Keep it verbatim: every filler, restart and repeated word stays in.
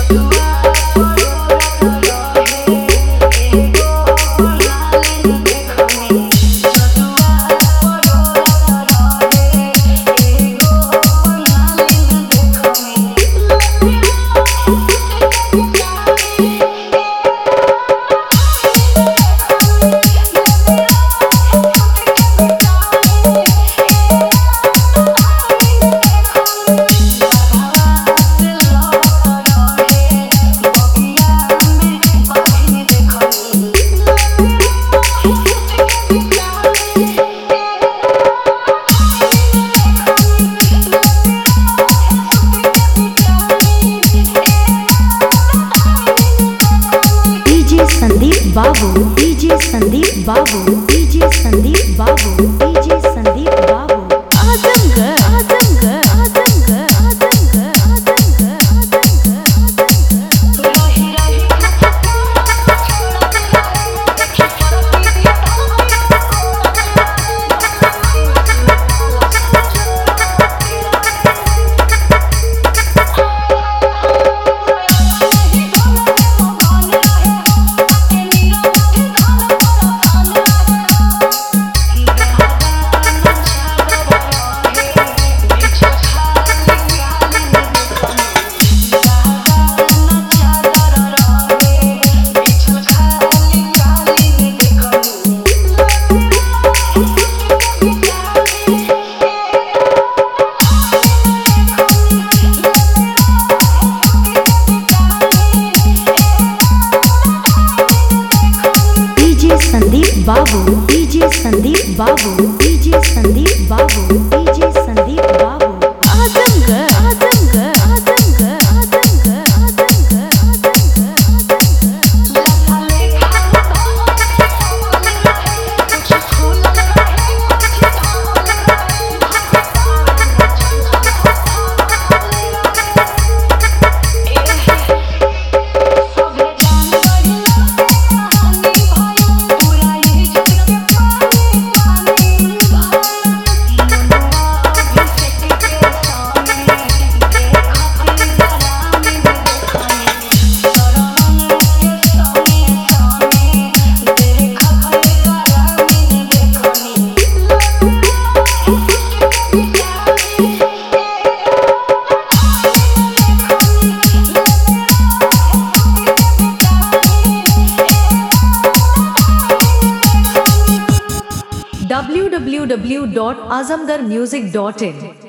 Sandeep Babu, DJ Sandeep Babu, DJ Sandeep Babu, DJ Sandeep Babu. Azamgarh Azamgarh Azamgarh Azamgarh Azamgarh Sandeep Babu, DJ Sandeep Babu, DJ Sandeep Babu, DJ Sandeep Babu. Azamgarh Azamgarh Azamgarh Azamgarh Azamgarh w w w dot azamgarmusic dot in